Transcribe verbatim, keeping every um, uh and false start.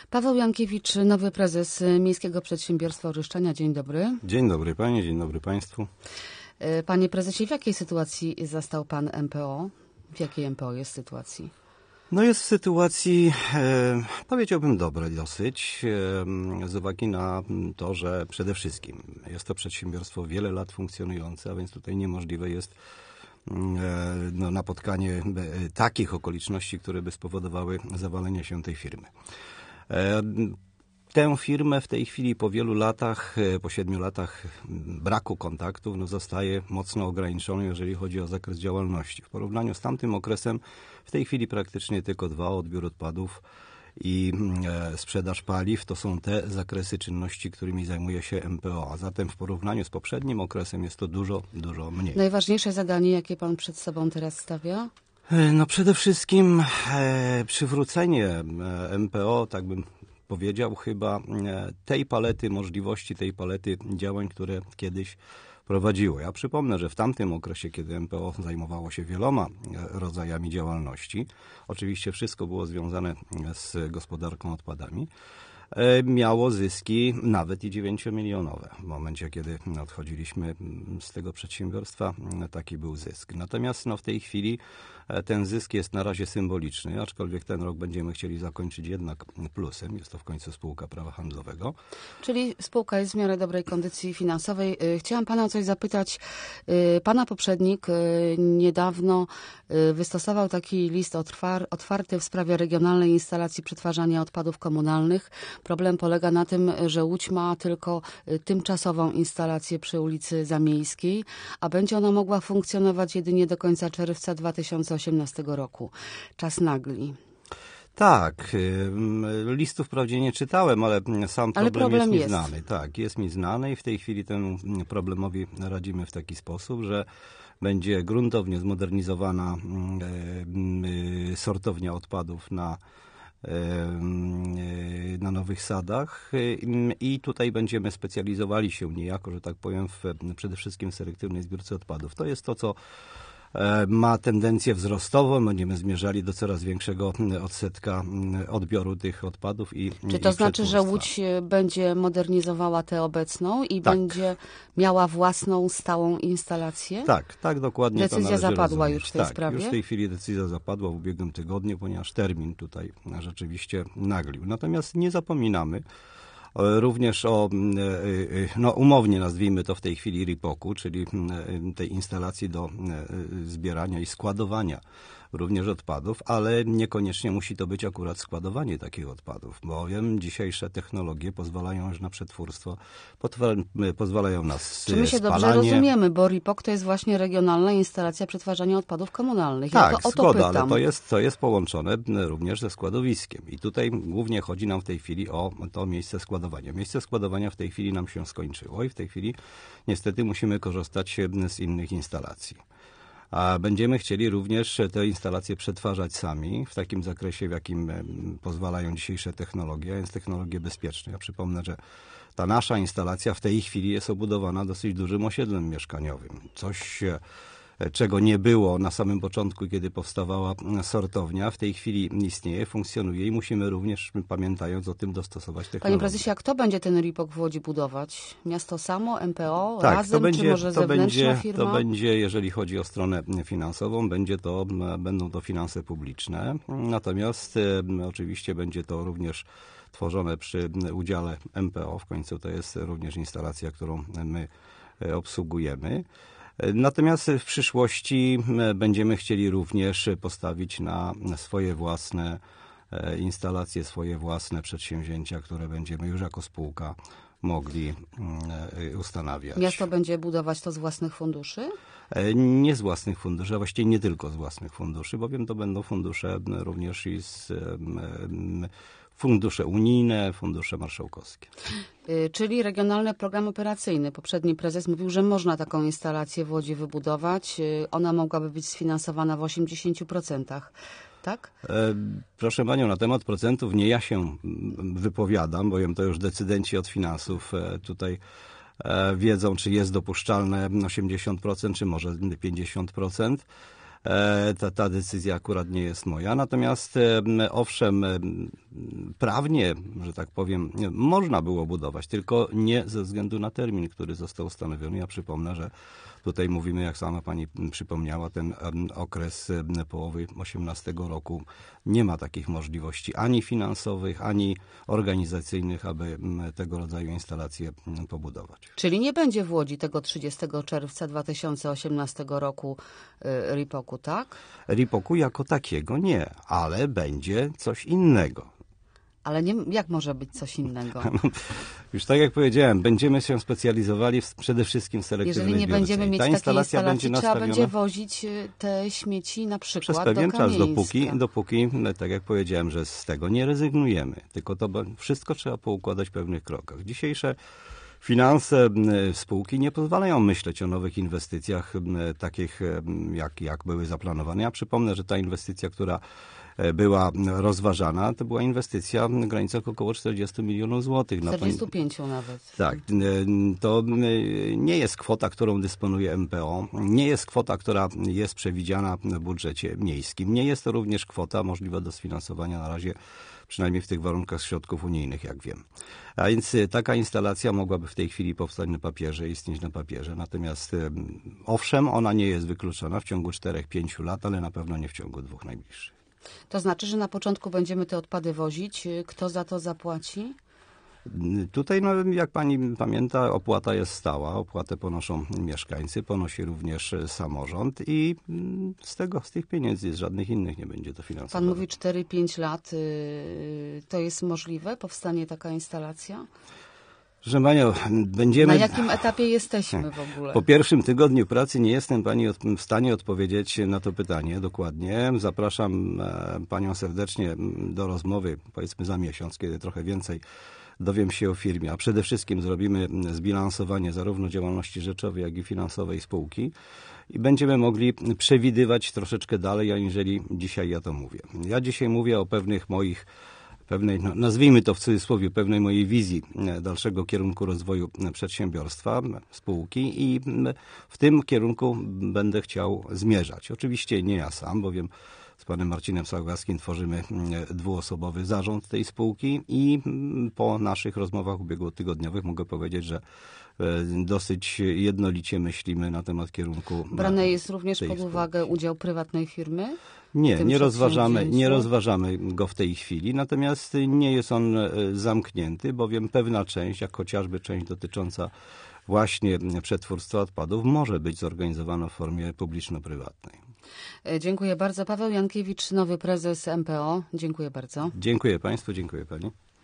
Paweł Jankiewicz, nowy prezes Miejskiego Przedsiębiorstwa Orzeszczania. Dzień dobry. Dzień dobry Pani, dzień dobry Państwu. Panie prezesie, w jakiej sytuacji zastał Pan M P O? W jakiej M P O jest sytuacji? No jest w sytuacji, e, powiedziałbym, dobrej dosyć, e, z uwagi na to, że przede wszystkim jest to przedsiębiorstwo wiele lat funkcjonujące, a więc tutaj niemożliwe jest e, no, napotkanie takich okoliczności, które by spowodowały zawalenie się tej firmy. E, Tę firmę w tej chwili po wielu latach, po siedmiu latach braku kontaktów, no zostaje mocno ograniczony, jeżeli chodzi o zakres działalności. W porównaniu z tamtym okresem w tej chwili praktycznie tylko dwa, odbiór odpadów i e, sprzedaż paliw, to są te zakresy czynności, którymi zajmuje się M P O. A zatem w porównaniu z poprzednim okresem jest to dużo, dużo mniej. Najważniejsze zadanie, jakie Pan przed sobą teraz stawia? No przede wszystkim e, przywrócenie M P O, tak bym powiedział, chyba tej palety możliwości, tej palety działań, które kiedyś prowadziło. Ja przypomnę, że w tamtym okresie, kiedy M P O zajmowało się wieloma rodzajami działalności, oczywiście wszystko było związane z gospodarką odpadami, miało zyski nawet i dziewięciomilionowe. W momencie, kiedy odchodziliśmy z tego przedsiębiorstwa, taki był zysk. Natomiast no, w tej chwili ten zysk jest na razie symboliczny, aczkolwiek ten rok będziemy chcieli zakończyć jednak plusem. Jest to w końcu spółka prawa handlowego. Czyli spółka jest w miarę dobrej kondycji finansowej. Chciałam Pana o coś zapytać. Pana poprzednik niedawno wystosował taki list otwarty w sprawie regionalnej instalacji przetwarzania odpadów komunalnych. Problem polega na tym, że Łódź ma tylko tymczasową instalację przy ulicy Zamiejskiej, a będzie ona mogła funkcjonować jedynie do końca czerwca dwa tysiące osiemnastego roku. Czas nagli. Tak, listu wprawdzie nie czytałem, ale sam problem, ale problem jest mi jest. znany. Tak, jest mi znany i w tej chwili temu problemowi radzimy w taki sposób, że będzie gruntownie zmodernizowana sortownia odpadów na na Nowych Sadach i tutaj będziemy specjalizowali się niejako, że tak powiem, w, przede wszystkim w selektywnej zbiórce odpadów. To jest to, co ma tendencję wzrostową. Będziemy zmierzali do coraz większego odsetka odbioru tych odpadów. I Czy to i znaczy, że Łódź będzie modernizowała tę obecną i tak. będzie miała własną stałą instalację? Tak, tak dokładnie. Decyzja zapadła rozumieć. już w tej tak, sprawie? Już w tej chwili decyzja zapadła w ubiegłym tygodniu, ponieważ termin tutaj rzeczywiście naglił. Natomiast nie zapominamy również o, no umownie nazwijmy to w tej chwili ripoku, czyli tej instalacji do zbierania i składowania również odpadów, ale niekoniecznie musi to być akurat składowanie takich odpadów, bowiem dzisiejsze technologie pozwalają już na przetwórstwo, pozwalają na spalanie. Czy my się dobrze rozumiemy, bo ripok to jest właśnie regionalna instalacja przetwarzania odpadów komunalnych. Ja tak, to, o to zgoda, pytam. ale to jest, to jest połączone również ze składowiskiem i tutaj głównie chodzi nam w tej chwili o to miejsce składowania. Miejsce składowania w tej chwili nam się skończyło i w tej chwili niestety musimy korzystać z innych instalacji. A będziemy chcieli również te instalacje przetwarzać sami w takim zakresie, w jakim pozwalają dzisiejsze technologie, a więc technologie bezpieczne. Ja przypomnę, że ta nasza instalacja w tej chwili jest obudowana dosyć dużym osiedlem mieszkaniowym. Coś, czego nie było na samym początku, kiedy powstawała sortownia, w tej chwili istnieje, funkcjonuje i musimy również, pamiętając o tym, dostosować technologię. Panie prezesie, a kto będzie ten ripok w Łodzi budować? Miasto samo, M P O, tak, razem, to będzie, czy może to zewnętrzna będzie, firma? To będzie, jeżeli chodzi o stronę finansową, będzie to, będą to finanse publiczne. Natomiast e, oczywiście będzie to również tworzone przy udziale M P O. W końcu to jest również instalacja, którą my obsługujemy. Natomiast w przyszłości będziemy chcieli również postawić na swoje własne instalacje, swoje własne przedsięwzięcia, które będziemy już jako spółka mogli ustanawiać. Miasto będzie budować to z własnych funduszy? Nie z własnych funduszy, a właściwie nie tylko z własnych funduszy, bowiem to będą fundusze również i z fundusze unijne, fundusze marszałkowskie. Czyli regionalny program operacyjny. Poprzedni prezes mówił, że można taką instalację w Łodzi wybudować. Ona mogłaby być sfinansowana w osiemdziesięciu procentach. Tak? Proszę Panią, na temat procentów nie ja się wypowiadam, bowiem to już decydenci od finansów tutaj wiedzą, czy jest dopuszczalne osiemdziesiąt procent, czy może pięćdziesiąt procent. Ta, ta decyzja akurat nie jest moja. Natomiast owszem, prawnie, że tak powiem, można było budować, tylko nie ze względu na termin, który został ustanowiony. Ja przypomnę, że tutaj mówimy, jak sama pani przypomniała, ten okres połowy osiemnastego roku. Nie ma takich możliwości ani finansowych, ani organizacyjnych, aby tego rodzaju instalacje pobudować. Czyli nie będzie w Łodzi tego trzydziestego czerwca dwa tysiące osiemnastego roku ripoku, tak? Ripoku jako takiego nie, ale będzie coś innego. Ale nie, jak może być coś innego? Już tak jak powiedziałem, będziemy się specjalizowali w, przede wszystkim w selektywnej Jeżeli nie zbiórce. będziemy mieć Ta takiej instalacja instalacji, będzie trzeba nastawiona będzie wozić te śmieci na przykład przez pewien do czas, Kamieńska. dopóki, dopóki, tak jak powiedziałem, że z tego nie rezygnujemy. Tylko to wszystko trzeba poukładać w pewnych krokach. Dzisiejsze finanse spółki nie pozwalają myśleć o nowych inwestycjach takich, jak, jak były zaplanowane. Ja przypomnę, że ta inwestycja, która była rozważana, to była inwestycja w granicach około czterdziestu milionów złotych. czterdziestu pięciu nawet. Tak. To nie jest kwota, którą dysponuje M P O. Nie jest kwota, która jest przewidziana w budżecie miejskim. Nie jest to również kwota możliwa do sfinansowania na razie, przynajmniej w tych warunkach, środków unijnych, jak wiem. A więc taka instalacja mogłaby w tej chwili powstać na papierze, istnieć na papierze. Natomiast owszem, ona nie jest wykluczona w ciągu czterech pięciu lat, ale na pewno nie w ciągu dwóch najbliższych. To znaczy, że na początku będziemy te odpady wozić. Kto za to zapłaci? Tutaj, no, jak pani pamięta, opłata jest stała. Opłatę ponoszą mieszkańcy, ponosi również samorząd i z tego, z tych pieniędzy, z żadnych innych nie będzie to finansowane. Pan mówi cztery pięć lat. To jest możliwe? Powstanie taka instalacja? Proszę panią, będziemy... Na jakim etapie jesteśmy w ogóle? Po pierwszym tygodniu pracy nie jestem pani w stanie odpowiedzieć na to pytanie dokładnie. Zapraszam panią serdecznie do rozmowy, powiedzmy za miesiąc, kiedy trochę więcej dowiem się o firmie, a przede wszystkim zrobimy zbilansowanie zarówno działalności rzeczowej, jak i finansowej spółki i będziemy mogli przewidywać troszeczkę dalej, aniżeli dzisiaj ja to mówię. Ja dzisiaj mówię o pewnych moich pewnej, no, nazwijmy to w cudzysłowie, pewnej mojej wizji dalszego kierunku rozwoju przedsiębiorstwa, spółki i w tym kierunku będę chciał zmierzać. Oczywiście nie ja sam, bowiem z panem Marcinem Sałgaskim tworzymy dwuosobowy zarząd tej spółki i po naszych rozmowach ubiegłotygodniowych mogę powiedzieć, że dosyć jednolicie myślimy na temat kierunku. Brane jest również pod spółki. uwagę udział prywatnej firmy? Nie, nie rozważamy, nie rozważamy go w tej chwili, natomiast nie jest on zamknięty, bowiem pewna część, jak chociażby część dotycząca właśnie przetwórstwa odpadów, może być zorganizowana w formie publiczno-prywatnej. Dziękuję bardzo. Paweł Jankiewicz, nowy prezes M P O. Dziękuję bardzo. Dziękuję państwu, dziękuję pani.